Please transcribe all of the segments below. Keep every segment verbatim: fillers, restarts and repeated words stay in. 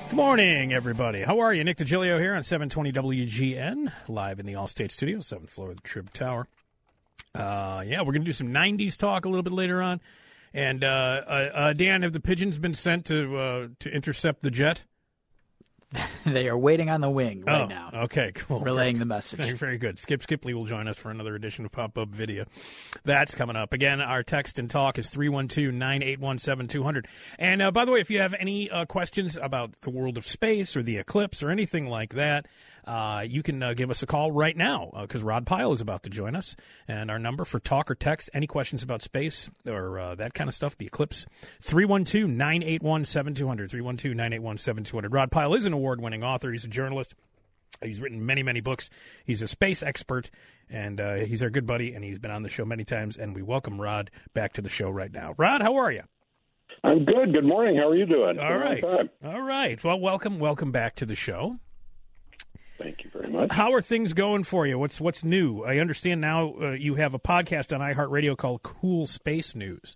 Good morning, everybody. How are you? Nick DiGilio here on seven twenty W G N, live in the Allstate Studio, seventh floor of the Trib Tower. Uh, yeah, we're going to do some nineties talk a little bit later on. And, uh, uh, uh, Dan, have the pigeons been sent to uh, to intercept the jet? They are waiting on the wing right oh, now. Okay, cool. Relaying the message. Very, very good. Skip Skipley will join us for another edition of Pop-Up Video. That's coming up. Again, our text and talk is three one two, nine eight one, seven two zero zero. And, uh, by the way, if you have any uh, questions about the world of space or the eclipse or anything like that, uh, you can uh, give us a call right now because uh, Rod Pyle is about to join us. And our number for talk or text, any questions about space or uh, that kind of stuff, the eclipse, three one two, nine eight one, seven two zero zero, three one two, nine eight one, seven two zero zero. Rod Pyle is an award-winning author. He's a journalist. He's written many, many books. He's a space expert, and uh, he's our good buddy, and he's been on the show many times, and we welcome Rod back to the show right now. Rod, how are you? I'm good. Good morning. How are you doing? All right. All right. Well, welcome. Welcome back to the show. Thank you very much. How are things going for you? What's what's new? I understand now uh, you have a podcast on iHeartRadio called Cool Space News.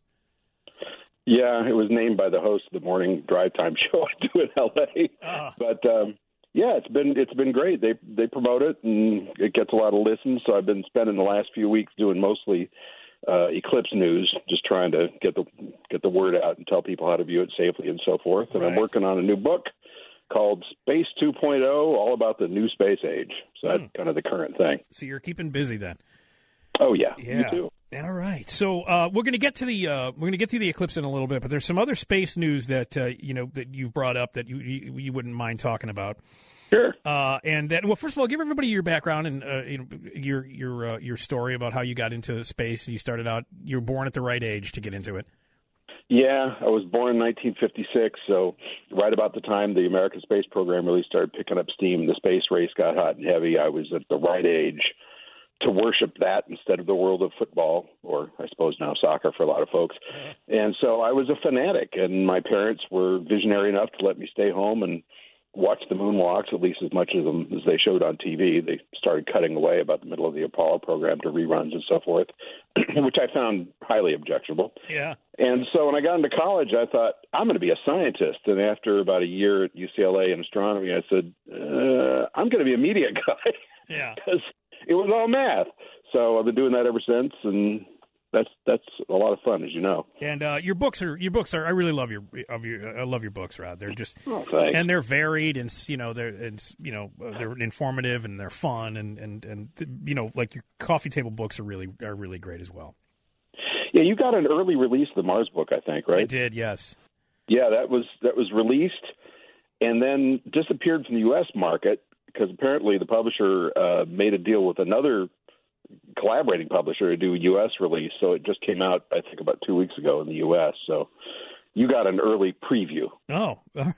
Yeah, it was named by the host of the morning drive time show I do in L A. Uh. But um, yeah, it's been it's been great. They they promote it and it gets a lot of listens. So I've been spending the last few weeks doing mostly uh, eclipse news, just trying to get the get the word out and tell people how to view it safely and so forth. And right. I'm working on a new book called Space two point oh, all about the new space age. So that's mm. kind of the current thing. So you're keeping busy then. Oh yeah, yeah. You too. All right. So uh, we're going to get to the uh, we're going to get to the eclipse in a little bit, but there's some other space news that uh, you know that you've brought up that you you, you wouldn't mind talking about. Sure. Uh, and that well, first of all, give everybody your background and uh, you know, your your uh, your story about how you got into space. You started out. You were born at the right age to get into it. Yeah, I was born in nineteen fifty-six, so right about the time the American space program really started picking up steam, the space race got hot and heavy. I was at the right age to worship that instead of the world of football, or I suppose now soccer for a lot of folks. And so I was a fanatic, and my parents were visionary enough to let me stay home and watch the moonwalks, at least as much of them as they showed on T V. They started cutting away about the middle of the Apollo program to reruns and so forth, which I found highly objectionable. Yeah. And so when I got into college, I thought, I'm going to be a scientist. And after about a year at U C L A in astronomy, I said, uh, I'm going to be a media guy. Yeah. Because it was all math. So I've been doing that ever since, and that's that's a lot of fun, as you know. And uh, your books are your books are. I really love your of your. I love your books, Rod. They're just oh, thanks. And they're varied, and you know they're and you know they're informative and they're fun, and and and you know like your coffee table books are really are really great as well. Yeah, you got an early release of the Mars book, I think, right? I did, yes. Yeah, that was that was released and then disappeared from the U S market because apparently the publisher uh, made a deal with another collaborating publisher to do a U S release. So it just came out, I think, about two weeks ago in the U S. So you got an early preview. Oh,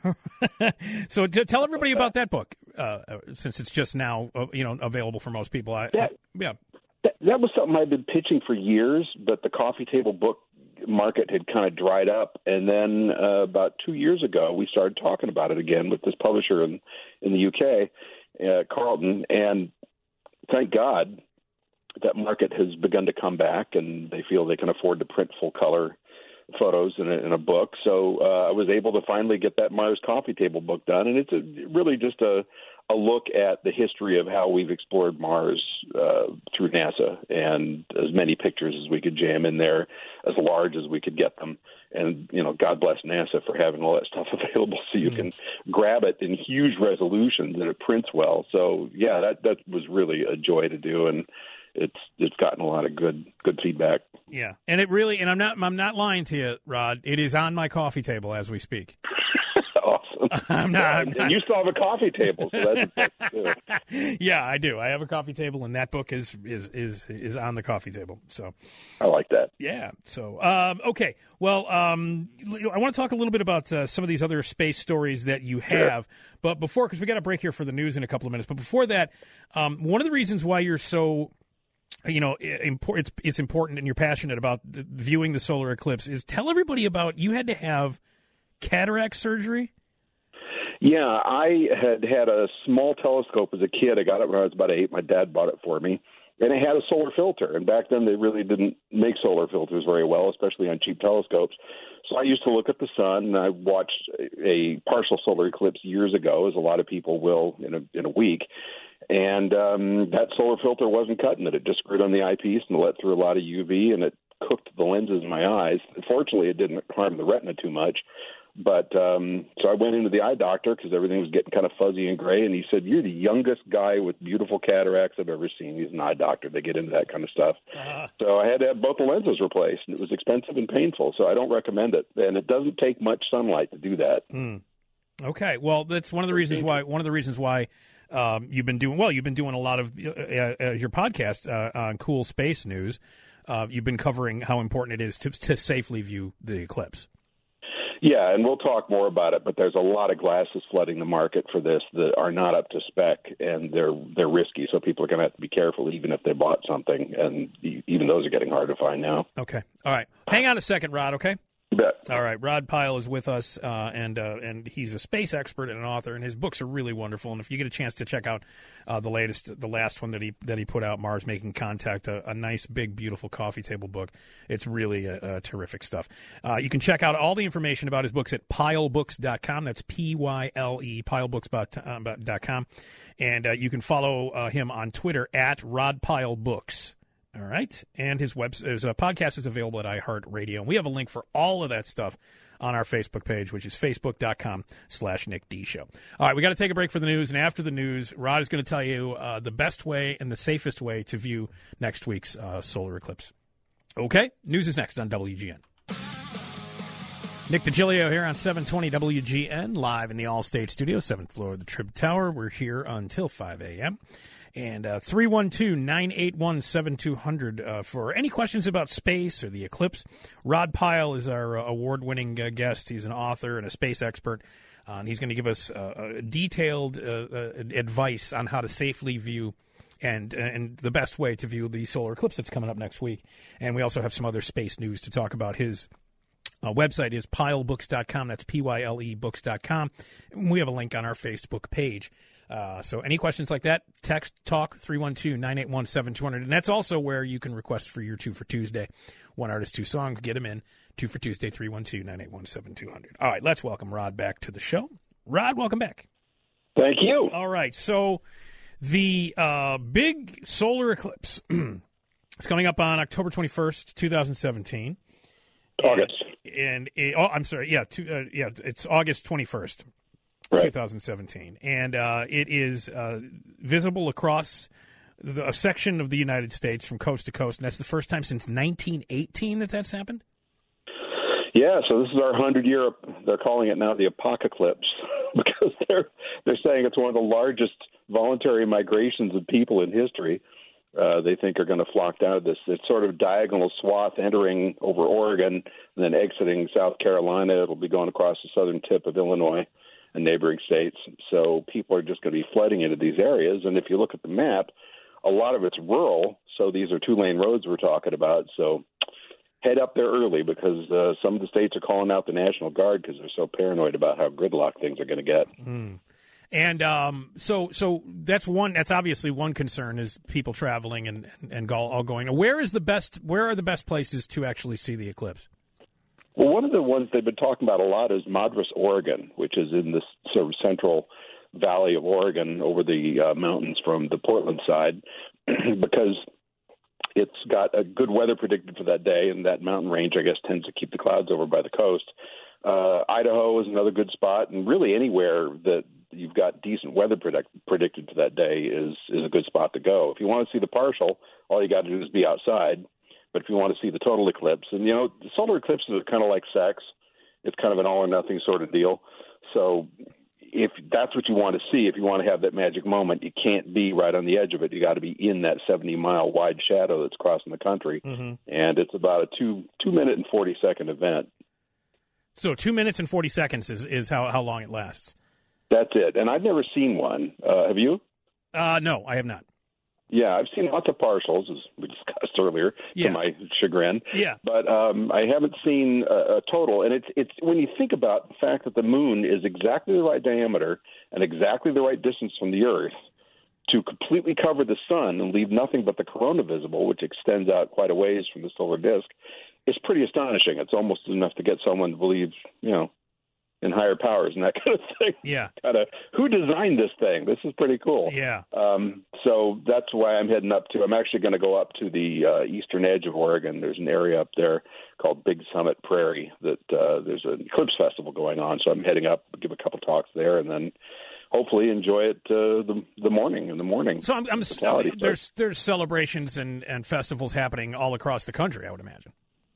so t- tell everybody about that book, uh, since it's just now, uh, you know, available for most people. I, that, yeah. That, that was something I'd been pitching for years, but the coffee table book market had kind of dried up. And then uh, about two years ago, we started talking about it again with this publisher in, in the U K, uh, Carlton. And thank God that market has begun to come back, and they feel they can afford to print full color photos in a, in a book. So uh, I was able to finally get that Mars coffee table book done. And it's a, really just a, a look at the history of how we've explored Mars uh, through NASA, and as many pictures as we could jam in there, as large as we could get them. And, you know, God bless NASA for having all that stuff available so you mm. can grab it in huge resolutions and it prints well. So, yeah, that, that was really a joy to do. And it's it's gotten a lot of good good feedback. Yeah, and it really, and I'm not I'm not lying to you, Rod. It is on my coffee table as we speak. Awesome. I'm not, yeah, I'm not. And you still have a coffee table, so that's, that's good. Yeah, I do. I have a coffee table, and that book is is is is on the coffee table. So I like that. Yeah. So um, okay. Well, um, I want to talk a little bit about uh, some of these other space stories that you have. Sure. But before, because we got to break here for the news in a couple of minutes. But before that, um, one of the reasons why you're so you know, it's it's important and you're passionate about viewing the solar eclipse is tell everybody about you had to have cataract surgery. Yeah, I had had a small telescope as a kid. I got it when I was about eight. My dad bought it for me. And it had a solar filter. And back then they really didn't make solar filters very well, especially on cheap telescopes. So I used to look at the sun, and I watched a partial solar eclipse years ago, as a lot of people will in a in a week. And um, that solar filter wasn't cutting it. It just screwed on the eyepiece and let through a lot of U V, and it cooked the lenses in my eyes. Fortunately, it didn't harm the retina too much. But um, so I went into the eye doctor because everything was getting kind of fuzzy and gray, and he said, "You're the youngest guy with beautiful cataracts I've ever seen." He's an eye doctor; they get into that kind of stuff. Uh-huh. So I had to have both the lenses replaced, and it was expensive and painful. So I don't recommend it, and it doesn't take much sunlight to do that. Mm. Okay, well, that's one of the reasons why. One of the reasons why um, you've been doing well. You've been doing a lot of uh, uh, your podcast uh, on Cool Space News. Uh, you've been covering how important it is to, to safely view the eclipse. Yeah, and we'll talk more about it, but there's a lot of glasses flooding the market for this that are not up to spec, and they're they're risky, so people are going to have to be careful even if they bought something, and even those are getting hard to find now. Okay. All right. Hang on a second, Rod, okay? You bet. All right. Rod Pyle is with us, uh, and uh, and he's a space expert and an author, and his books are really wonderful. And if you get a chance to check out uh, the latest, the last one that he that he put out, Mars Making Contact, a, a nice, big, beautiful coffee table book. It's really uh, uh, terrific stuff. Uh, you can check out all the information about his books at pyle books dot com. That's P Y L E, pyle books dot com. And uh, you can follow uh, him on Twitter at Rod Pyle Books. All right. And his web, his uh, podcast is available at iHeartRadio. And we have a link for all of that stuff on our Facebook page, which is facebook dot com slash Nick D Show. All right. We got to take a break for the news. And after the news, Rod is going to tell you uh, the best way and the safest way to view next week's uh, solar eclipse. Okay. News is next on W G N. Nick DiGilio here on seven twenty W G N, live in the Allstate Studio, seventh floor of the Trib Tower. We're here until five a.m. And uh, three one two, nine eight one, seven two zero zero uh, for any questions about space or the eclipse. Rod Pyle is our uh, award-winning uh, guest. He's an author and a space expert, uh, and he's going to give us uh, detailed uh, uh, advice on how to safely view and and the best way to view the solar eclipse that's coming up next week. And we also have some other space news to talk about. His uh, website is pyle books dot com. That's P Y L E books dot com. We have a link on our Facebook page. Uh, so any questions like that, text talk three one two, nine eight one, seven two zero zero. And that's also where you can request for your Two for Tuesday. One artist, two songs. Get them in. Two for Tuesday, three one two, nine eight one, seven two zero zero. All right, let's welcome Rod back to the show. Rod, welcome back. Thank you. All right, so the uh, big solar eclipse is coming up on October twenty-first, twenty seventeen. August. And, and it, oh, I'm sorry, yeah, two, uh, yeah, it's August twenty-first. Right. twenty seventeen, and uh, it is uh, visible across the, a section of the United States from coast to coast, and that's the first time since nineteen eighteen that that's happened? Yeah, so this is our hundred-year, they're calling it now the apocalypse, because they're, they're saying it's one of the largest voluntary migrations of people in history. Uh, they think are going to flock down to this. It's sort of diagonal swath entering over Oregon and then exiting South Carolina. It'll be going across the southern tip of Illinois and neighboring states. So people are just going to be flooding into these areas. And if you look at the map, a lot of it's rural. So these are two-lane roads we're talking about. So head up there early because uh, some of the states are calling out the National Guard because they're so paranoid about how gridlocked things are going to get. Mm. And um, so so that's one. That's obviously one concern is people traveling and, and, and all going. Where is the best? Where are the best places to actually see the eclipse? Well, one of the ones they've been talking about a lot is Madras, Oregon, which is in the sort of central valley of Oregon over the uh, mountains from the Portland side, because it's got a good weather predicted for that day, and that mountain range, I guess, tends to keep the clouds over by the coast. Uh, Idaho is another good spot, and really anywhere that you've got decent weather predict- predicted for that day is, is a good spot to go. If you want to see the partial, all you got to do is be outside. But if you want to see the total eclipse, and, you know, the solar eclipses are kind of like sex. It's kind of an all-or-nothing sort of deal. So if that's what you want to see, if you want to have that magic moment, you can't be right on the edge of it. You got to be in that seventy-mile wide shadow that's crossing the country. Mm-hmm. And it's about a two, two-minute and forty-second event. So two minutes and forty seconds is, is how, how long it lasts. That's it. And I've never seen one. Uh, have you? Uh, no, I have not. Yeah, I've seen lots of partials, as we discussed earlier, yeah. to my chagrin. Yeah. But um, I haven't seen a, a total. And it's it's when you think about the fact that the moon is exactly the right diameter and exactly the right distance from the Earth to completely cover the sun and leave nothing but the corona visible, which extends out quite a ways from the solar disk, it's pretty astonishing. It's almost enough to get someone to believe, you know, in higher powers and that kind of thing. Yeah. Kind of, who designed this thing? This is pretty cool. Yeah. Um, so that's why I'm heading up to. I'm actually going to go up to the uh, eastern edge of Oregon. There's an area up there called Big Summit Prairie that uh, there's an eclipse festival going on. So I'm heading up, give a couple talks there, and then hopefully enjoy it uh, the the morning in the morning. So I'm, I'm there's there's celebrations and, and festivals happening all across the country, I would imagine.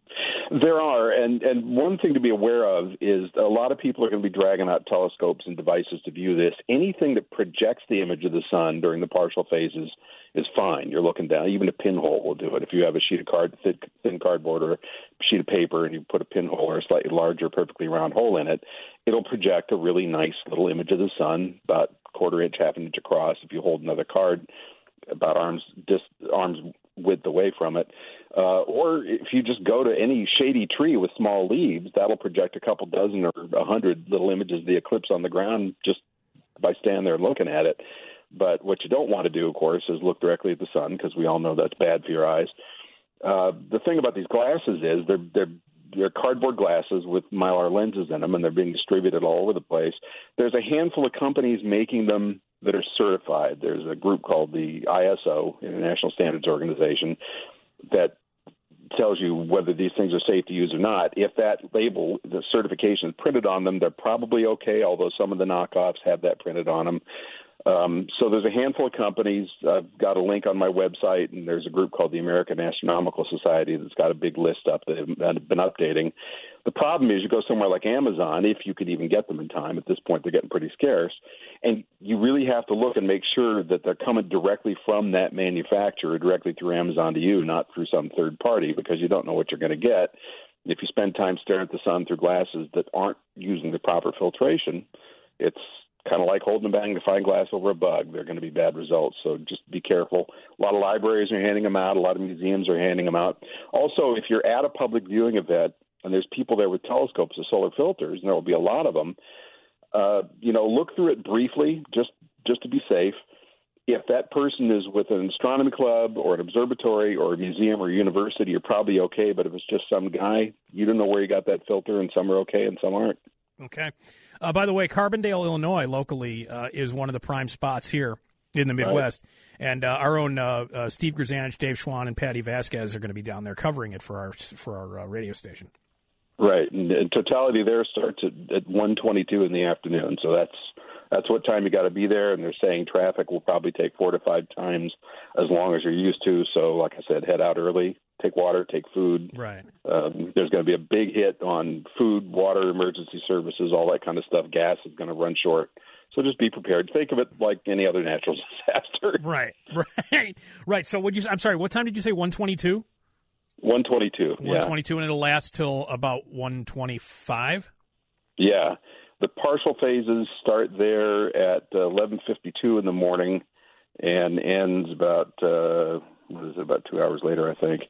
There are, and, and one thing to be aware of is a lot of people are going to be dragging out telescopes and devices to view this. Anything that projects the image of the sun during the partial phases is fine. You're looking down. Even a pinhole will do it. If you have a sheet of card, thin, thin cardboard or a sheet of paper and you put a pinhole or a slightly larger, perfectly round hole in it, it'll project a really nice little image of the sun, about a quarter inch, half an inch across. If you hold another card about arms, dis, arms width away from it, Uh, or if you just go to any shady tree with small leaves, that'll project a couple dozen or a hundred little images of the eclipse on the ground just by standing there and looking at it. But what you don't want to do, of course, is look directly at the sun, because we all know that's bad for your eyes. Uh, the thing about these glasses is they're they're they're cardboard glasses with mylar lenses in them, and they're being distributed all over the place. There's a handful of companies making them that are certified. There's a group called the I S O, International Standards Organization, that tells you whether these things are safe to use or not. If that label, the certification is printed on them, they're probably okay, although some of the knockoffs have that printed on them. Um, so there's a handful of companies. I've got a link on my website, and there's a group called the American Astronomical Society that's got a big list up that have been updating. The problem is you go somewhere like Amazon, if you could even get them in time. At this point, they're getting pretty scarce. And you really have to look and make sure that they're coming directly from that manufacturer, directly through Amazon to you, not through some third party, because you don't know what you're going to get. If you spend time staring at the sun through glasses that aren't using the proper filtration, it's kind of like holding a magnifying glass over a bug. They're going to be bad results, so just be careful. A lot of libraries are handing them out. A lot of museums are handing them out. Also, if you're at a public viewing event and there's people there with telescopes or solar filters, and there will be a lot of them, uh, you know, look through it briefly just, just to be safe. If that person is with an astronomy club or an observatory or a museum or a university, you're probably okay. But if it's just some guy, you don't know where he got that filter, and some are okay and some aren't. Okay. Uh, by the way, Carbondale, Illinois, locally, uh, is one of the prime spots here in the Midwest. Right. And uh, our own uh, uh, Steve Grzanich, Dave Schwann, and Patty Vasquez are going to be down there covering it for our for our uh, radio station. Right. And, and totality there starts at, at one twenty-two in the afternoon. So that's that's what time you got to be there. And they're saying traffic will probably take four to five times as long as you're used to. So, like I said, head out early. Take water, take food. Right. Um, there's going to be a big hit on food, water, emergency services, all that kind of stuff. Gas is going to run short. So just be prepared. Think of it like any other natural disaster. Right, right, right. So would you? I'm sorry. What time did you say? one twenty-two. one twenty-two. one twenty-two, yeah. And it'll last till about one twenty-five. Yeah. The partial phases start there at uh, eleven fifty-two in the morning, and ends about. Uh, What is it, about two hours later, I think.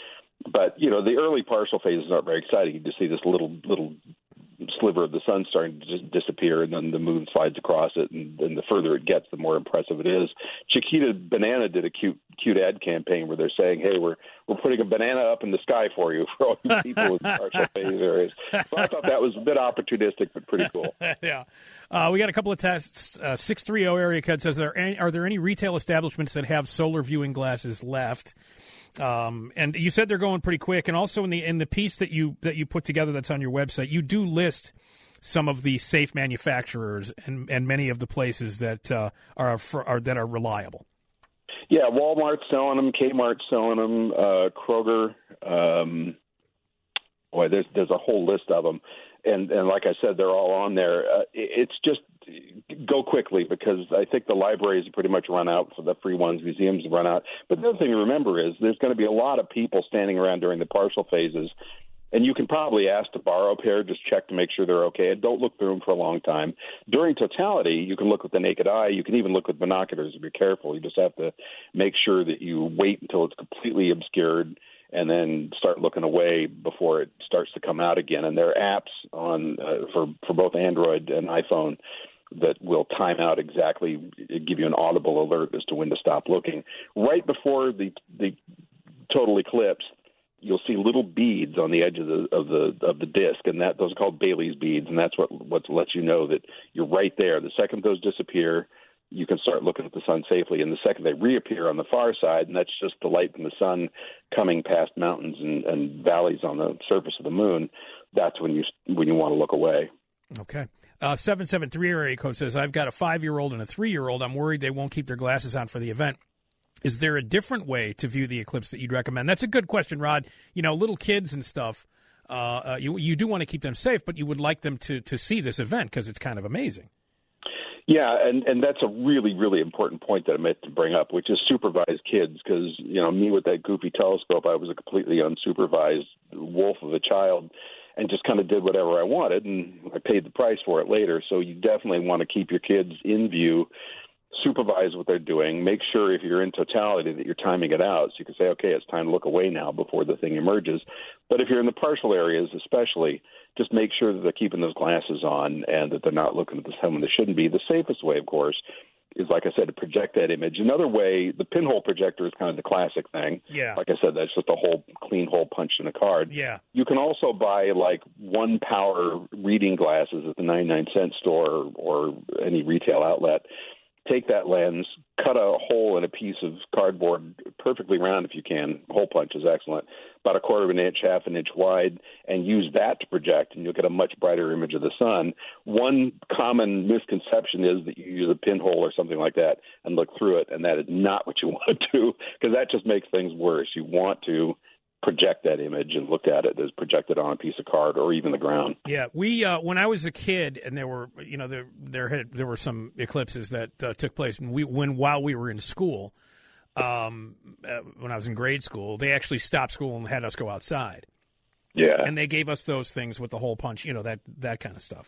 But, you know, the early partial phases aren't very exciting. You just see this little little sliver of the sun starting to just disappear, and then the moon slides across it, and, and the further it gets, the more impressive it is. Chiquita Banana did a cute cute ad campaign where they're saying, hey, we're we're putting a banana up in the sky for you for all you people in partial phase areas. So I thought that was a bit opportunistic, but pretty cool. Yeah. Uh, we got a couple of tests. Uh, six three zero area code says, are, any, are there any retail establishments that have solar viewing glasses left? Um, and you said they're going pretty quick. And also in the in the piece that you that you put together that's on your website, you do list some of the safe manufacturers and, and many of the places that uh, are, for, are that are reliable. Yeah, Walmart's selling them, Kmart's selling them, uh, Kroger. Um, boy, there's there's a whole list of them. And, and like I said, they're all on there. Uh, it's just go quickly, because I think the libraries pretty much run out for the free ones. Museums run out. But the other thing to remember is there's going to be a lot of people standing around during the partial phases, and you can probably ask to borrow a pair, just check to make sure they're okay. And don't look through them for a long time. During totality, you can look with the naked eye. You can even look with binoculars if you're careful. You just have to make sure that you wait until it's completely obscured and then start looking away before it starts to come out again. And there are apps on uh, for, for both Android and iPhone that will time out exactly, give you an audible alert as to when to stop looking. Right before the the total eclipse, you'll see little beads on the edge of the of the of the disc, and that those are called Bailey's beads, and that's what what lets you know that you're right there. The second those disappear, you can start looking at the sun safely. And the second they reappear on the far side, and that's just the light from the sun coming past mountains and, and valleys on the surface of the moon, that's when you when you want to look away. Okay. Uh, seven seven three area code says, I've got a five-year-old and a three-year-old. I'm worried they won't keep their glasses on for the event. Is there a different way to view the eclipse that you'd recommend? That's a good question, Rod. You know, little kids and stuff, uh, uh, you you do want to keep them safe, but you would like them to, to see this event because it's kind of amazing. Yeah, and, and that's a really, really important point that I meant to bring up, which is supervised kids, because, you know, me with that goofy telescope, I was a completely unsupervised wolf of a child and just kind of did whatever I wanted, and I paid the price for it later. So you definitely want to keep your kids in view, supervise what they're doing, make sure if you're in totality that you're timing it out. So you can say, okay, it's time to look away now before the thing emerges. But if you're in the partial areas especially, just make sure that they're keeping those glasses on and that they're not looking at the sun when they shouldn't be. The safest way, of course, is, like I said, to project that image. Another way, the pinhole projector is kind of the classic thing. Yeah. Like I said, that's just a whole clean hole punched in a card. Yeah. You can also buy, like, one-power reading glasses at the ninety-nine cent store or any retail outlet. Take that lens, cut a hole in a piece of cardboard perfectly round if you can. Hole punch is excellent. About a quarter of an inch, half an inch wide, and use that to project, and you'll get a much brighter image of the sun. One common misconception is that you use a pinhole or something like that and look through it, and that is not what you want to do, because that just makes things worse. You want to project that image and look at it as projected on a piece of card or even the ground. Yeah, we uh, when I was a kid, and there were you know there there had there were some eclipses that uh, took place when we when while we were in school. Um, uh, when I was in grade school, they actually stopped school and had us go outside. Yeah, and they gave us those things with the hole punch, you know, that that kind of stuff.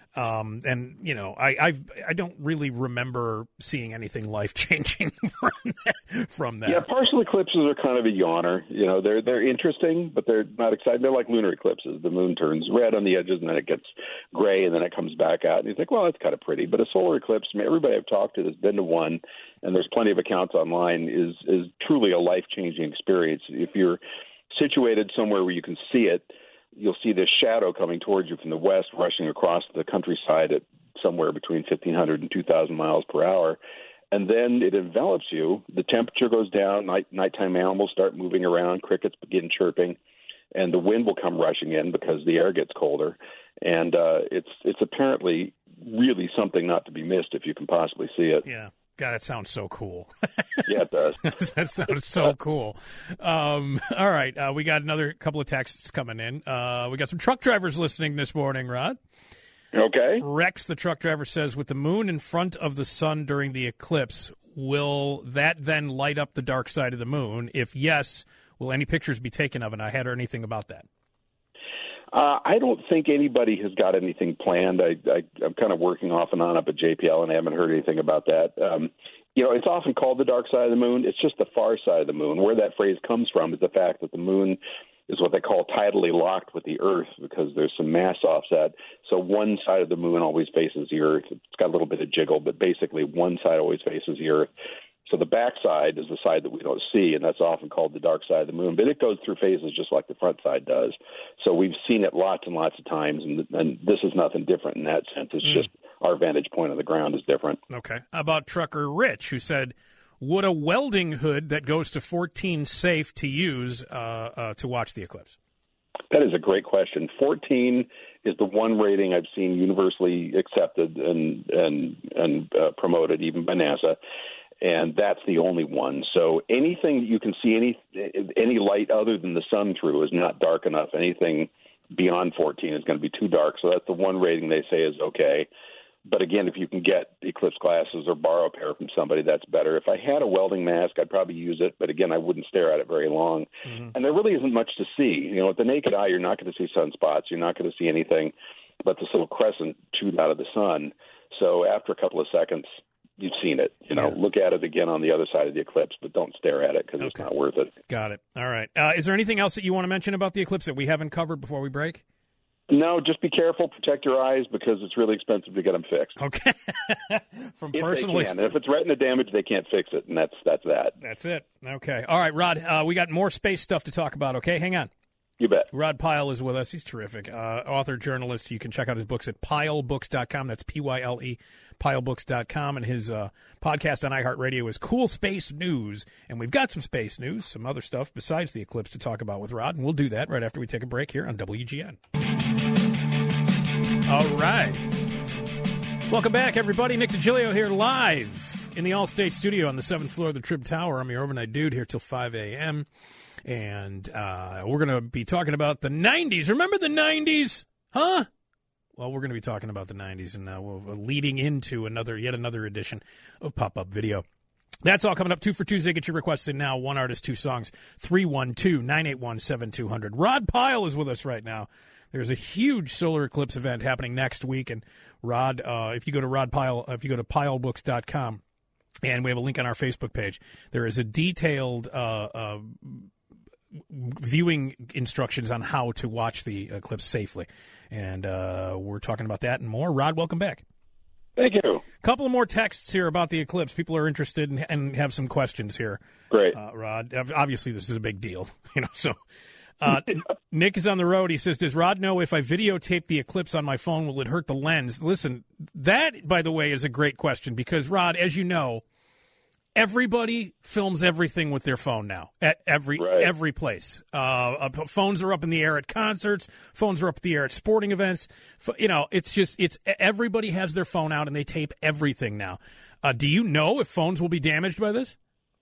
Um, and you know, I I've, I don't really remember seeing anything life changing from that, from that. Yeah, partial eclipses are kind of a yawner. You know, they're they're interesting, but they're not exciting. They're like lunar eclipses. The moon turns red on the edges, and then it gets gray, and then it comes back out. And you think, well, that's kind of pretty. But a solar eclipse, I mean, everybody I've talked to that's been to one, and there's plenty of accounts online, is is truly a life changing experience. If you're situated somewhere where you can see it, you'll see this shadow coming towards you from the west, rushing across the countryside at somewhere between fifteen hundred and two thousand miles per hour. And then it envelops you. The temperature goes down. Night, nighttime animals start moving around. Crickets begin chirping. And the wind will come rushing in because the air gets colder. And uh, it's it's apparently really something not to be missed if you can possibly see it. Yeah. God, that sounds so cool. Yeah, it does. That sounds so cool. Um, all right. Uh, we got another couple of texts coming in. Uh, we got some truck drivers listening this morning, Rod. Okay. Rex, the truck driver, says, with the moon in front of the sun during the eclipse, will that then light up the dark side of the moon? If yes, will any pictures be taken of it? I hadn't heard anything about that. Uh, I don't think anybody has got anything planned. I, I, I'm kind of working off and on up at J P L, and I haven't heard anything about that. Um, you know, it's often called the dark side of the moon. It's just the far side of the moon. Where that phrase comes from is the fact that the moon is what they call tidally locked with the Earth because there's some mass offset. So one side of the moon always faces the Earth. It's got a little bit of jiggle, but basically one side always faces the Earth. So the back side is the side that we don't see, and that's often called the dark side of the moon. But it goes through phases just like the front side does. So we've seen it lots and lots of times, and, and this is nothing different in that sense. It's mm. just our vantage point on the ground is different. Okay. How about trucker Rich, who said, would a welding hood that goes to fourteen safe to use uh, uh, to watch the eclipse? That is a great question. fourteen is the one rating I've seen universally accepted and, and, and uh, promoted, even by NASA. And that's the only one. So anything that you can see, any any light other than the sun through is not dark enough. Anything beyond fourteen is going to be too dark. So that's the one rating they say is okay. But again, if you can get eclipse glasses or borrow a pair from somebody, that's better. If I had a welding mask, I'd probably use it. But again, I wouldn't stare at it very long. Mm-hmm. And there really isn't much to see. You know, with the naked eye, you're not going to see sunspots. You're not going to see anything but this little crescent chewed out of the sun. So after a couple of seconds, you've seen it. You know, yeah. Look at it again on the other side of the eclipse, but don't stare at it because okay. It's not worth it. Got it. All right. Uh, is there anything else that you want to mention about the eclipse that we haven't covered before we break? No, just be careful. Protect your eyes because it's really expensive to get them fixed. Okay. From if personal they can. If it's retina damage, they can't fix it, and that's that's that. That's it. Okay. All right, Rod, uh, we got more space stuff to talk about, okay? Hang on. You bet. Rod Pyle is with us. He's terrific. Uh, author, journalist. You can check out his books at pyle books dot com. That's P Y L E, pyle books dot com. And his uh, podcast on iHeartRadio is Cool Space News. And we've got some space news, some other stuff besides the eclipse to talk about with Rod. And we'll do that right after we take a break here on W G N. All right. Welcome back, everybody. Nick DiGilio here live in the Allstate studio on the seventh floor of the Trib Tower. I'm your overnight dude here till five a.m. And uh, we're going to be talking about the nineties. Remember the nineties? Huh? Well, we're going to be talking about the nineties, and uh, we're leading into another, yet another edition of Pop-Up Video. That's all coming up. Two for Tuesday. Get your requests in now. One artist, two songs. three one two, nine eight one, seven two zero zero. Rod Pyle is with us right now. There's a huge solar eclipse event happening next week, and Rod, uh, if you go to Rod Pyle, if you go to pyle books dot com, and we have a link on our Facebook page, there is a detailed uh, uh, viewing instructions on how to watch the eclipse safely. And uh, we're talking about that and more. Rod, welcome back. Thank you. A couple of more texts here about the eclipse. People are interested and, and have some questions here. Great. Uh, Rod, obviously this is a big deal, you know, so uh, Nick is on the road. He says, does Rod know if I videotape the eclipse on my phone, will it hurt the lens? Listen, that, by the way, is a great question because, Rod, as you know, everybody films everything with their phone now at every right. every place. Uh, phones are up in the air at concerts. Phones are up in the air at sporting events. You know, it's just it's everybody has their phone out and they tape everything now. Uh, do you know if phones will be damaged by this?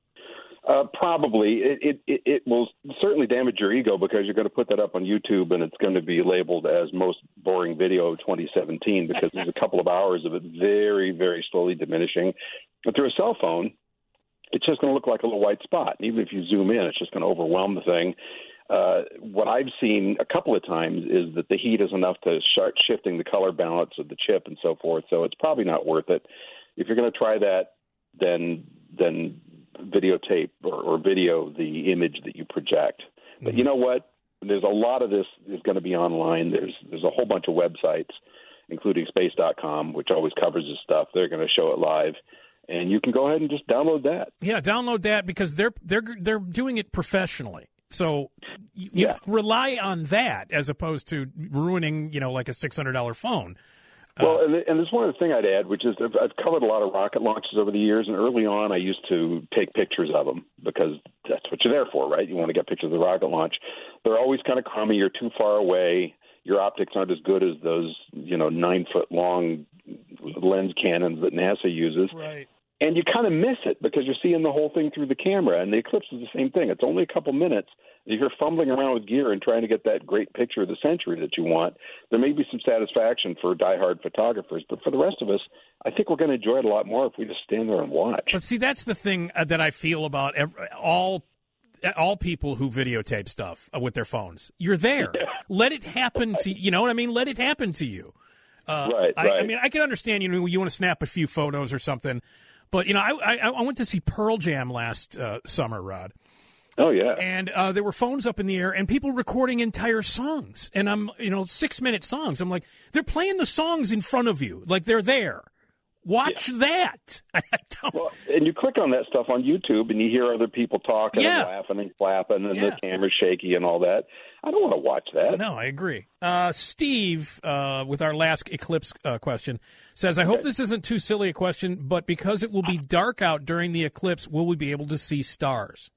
Uh, probably. It, it it will certainly damage your ego because you're going to put that up on YouTube and it's going to be labeled as most boring video of twenty seventeen because there's a couple of hours of it very, very slowly diminishing. But through a cell phone, it's just going to look like a little white spot. And even if you zoom in, it's just going to overwhelm the thing. Uh, what I've seen a couple of times is that the heat is enough to start shifting the color balance of the chip and so forth. So it's probably not worth it. If you're going to try that, then then videotape or, or video the image that you project. But mm-hmm. you know what? There's a lot of this is going to be online. There's there's a whole bunch of websites, including space dot com, which always covers this stuff. They're going to show it live. And you can go ahead and just download that. Yeah, download that because they're they're they're doing it professionally. So you, you yeah. rely on that as opposed to ruining, you know, like a six hundred dollars phone. Well, uh, and, and there's one other thing I'd add, which is I've, I've covered a lot of rocket launches over the years, and early on I used to take pictures of them because that's what you're there for, right? You want to get pictures of the rocket launch. They're always kind of crummy. You're too far away. Your optics aren't as good as those, you know, nine-foot-long lens cannons that NASA uses. Right. And you kind of miss it because you're seeing the whole thing through the camera. And the eclipse is the same thing. It's only a couple minutes. If you're fumbling around with gear and trying to get that great picture of the century that you want, there may be some satisfaction for diehard photographers. But for the rest of us, I think we're going to enjoy it a lot more if we just stand there and watch. But see, that's the thing that I feel about every, all all people who videotape stuff with their phones. You're there. Yeah. Let it happen to you. You know what I mean? Let it happen to you. Uh, right, I, right. I mean, I can understand, you know, you want to snap a few photos or something. But, you know, I, I I went to see Pearl Jam last uh, summer, Rod. Oh, yeah. And uh, there were phones up in the air and people recording entire songs. And I'm, you know, six-minute songs. I'm like, they're playing the songs in front of you. Like, they're there. Watch yeah. that. I don't... Well, and you click on that stuff on YouTube and you hear other people talking yeah. and laughing and clapping and yeah. the camera's shaky and all that. I don't want to watch that. No, I agree. Uh, Steve, uh, with our last eclipse uh, question, says, I okay. hope this isn't too silly a question, but because it will be dark out during the eclipse, will we be able to see stars?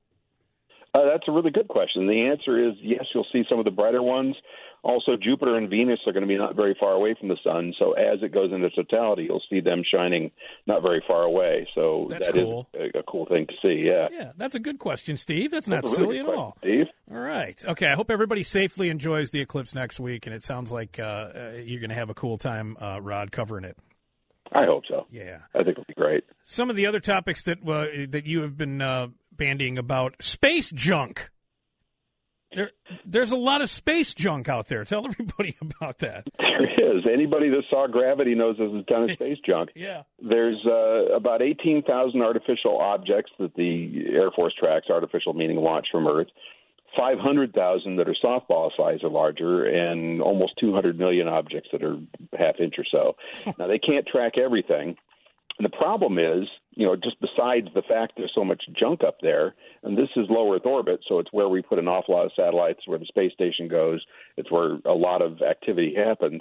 Uh, that's a really good question. The answer is yes, you'll see some of the brighter ones. Also, Jupiter and Venus are going to be not very far away from the sun, so as it goes into totality, you'll see them shining not very far away. So that's that cool. is a, a cool thing to see, yeah. Yeah, that's a good question, Steve. That's, that's not silly really at question, all. Steve. All right. Okay, I hope everybody safely enjoys the eclipse next week, and it sounds like uh, you're going to have a cool time, uh, Rod, covering it. I hope so. Yeah. I think it'll be great. Some of the other topics that uh, that you have been uh, bandying about, space junk. There, there's a lot of space junk out there. Tell everybody about that. There is. Anybody that saw Gravity knows there's a ton of space junk. Yeah. There's uh, about eighteen thousand artificial objects that the Air Force tracks, artificial meaning launched from Earth. five hundred thousand that are softball size or larger, and almost two hundred million objects that are half inch or so. Now, they can't track everything. And the problem is, you know, just besides the fact there's so much junk up there, and this is low Earth orbit, so it's where we put an awful lot of satellites, where the space station goes. It's where a lot of activity happens.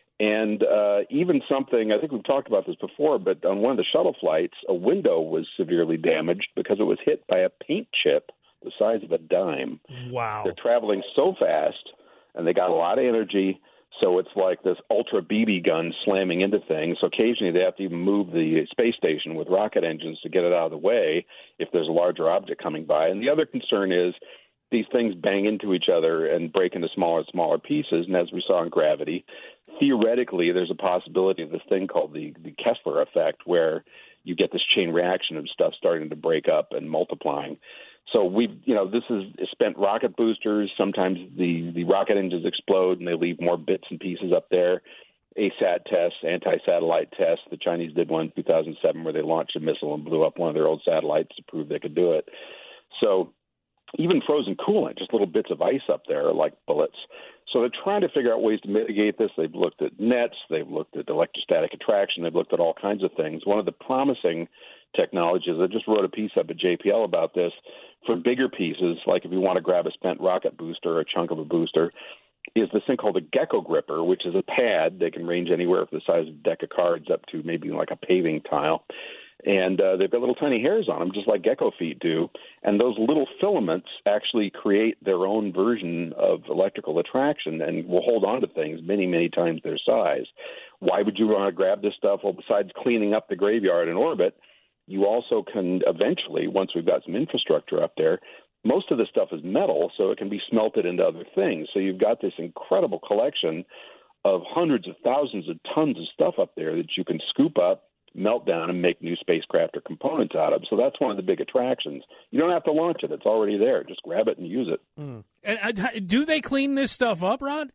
And uh, even something, I think we've talked about this before, but on one of the shuttle flights, a window was severely damaged because it was hit by a paint chip the size of a dime. Wow. They're traveling so fast, and they got a lot of energy, so it's like this ultra B B gun slamming into things. So occasionally they have to even move the space station with rocket engines to get it out of the way if there's a larger object coming by. And the other concern is these things bang into each other and break into smaller and smaller pieces. And as we saw in Gravity, theoretically there's a possibility of this thing called the, the Kessler effect, where you get this chain reaction of stuff starting to break up and multiplying. So we, you know, this is spent rocket boosters. Sometimes the, the rocket engines explode and they leave more bits and pieces up there. A SAT tests, anti-satellite tests. The Chinese did one in two thousand seven where they launched a missile and blew up one of their old satellites to prove they could do it. So even frozen coolant, just little bits of ice up there are like bullets. So they're trying to figure out ways to mitigate this. They've looked at nets. They've looked at electrostatic attraction. They've looked at all kinds of things. One of the promising technologies, I just wrote a piece up at J P L about this, for bigger pieces, like if you want to grab a spent rocket booster or a chunk of a booster, is this thing called a gecko gripper, which is a pad. They can range anywhere from the size of a deck of cards up to maybe like a paving tile. And uh, they've got little tiny hairs on them, just like gecko feet do. And those little filaments actually create their own version of electrical attraction and will hold on to things many, many times their size. Why would you want to grab this stuff? Well, besides cleaning up the graveyard in orbit, you also can eventually, once we've got some infrastructure up there, most of the stuff is metal, so it can be smelted into other things. So you've got this incredible collection of hundreds of thousands of tons of stuff up there that you can scoop up, melt down, and make new spacecraft or components out of. So that's one of the big attractions. You don't have to launch it. It's already there. Just grab it and use it. Mm. And uh, do they clean this stuff up, Rod?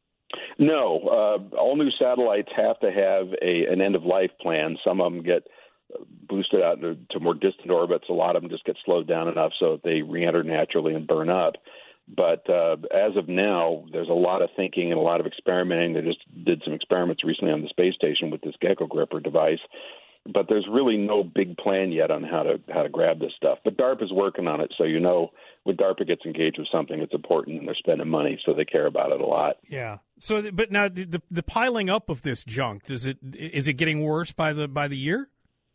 No. Uh, all new satellites have to have a, an end-of-life plan. Some of them get boosted out to, to more distant orbits. A lot of them just get slowed down enough so that they re-enter naturally and burn up. But uh, as of now, there's a lot of thinking and a lot of experimenting. They just did some experiments recently on the space station with this gecko gripper device. But there's really no big plan yet on how to how to grab this stuff. But DARPA's working on it, so you know when DARPA gets engaged with something, it's important, and they're spending money, so they care about it a lot. Yeah. So, but now the the, the piling up of this junk, does it is it getting worse by the by the year?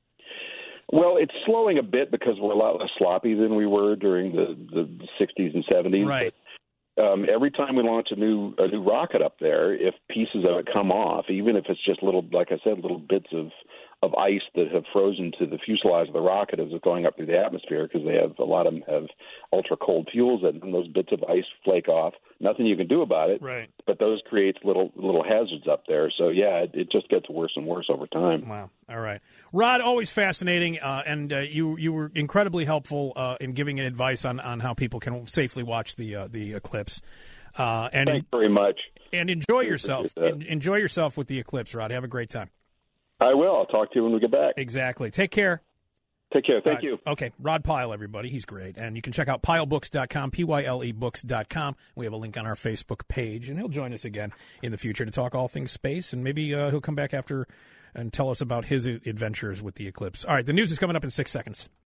Well, it's slowing a bit because we're a lot less sloppy than we were during the, the sixties and seventies. Right. But, um, every time we launch a new a new rocket up there, if pieces of it come off, even if it's just little, like I said, little bits of, of ice that have frozen to the fuselage of the rocket as it's going up through the atmosphere, because they have a lot of them have ultra cold fuels in them, those bits of ice flake off. Nothing you can do about it. Right. But those creates little little hazards up there. So yeah, it, it just gets worse and worse over time. Wow. All right, Rod, always fascinating, uh, and uh, you you were incredibly helpful uh, in giving advice on, on how people can safely watch the uh, the eclipse. Uh, and Thanks very much. And enjoy yourself. En- enjoy yourself with the eclipse, Rod. Have a great time. I will. I'll talk to you when we get back. Exactly. Take care. Take care. Thank uh, you. Okay. Rod Pyle, everybody. He's great. And you can check out pyle books dot com, P Y L E books dot com. We have a link on our Facebook page, and he'll join us again in the future to talk all things space, and maybe uh, he'll come back after and tell us about his adventures with the eclipse. All right. The news is coming up in six seconds.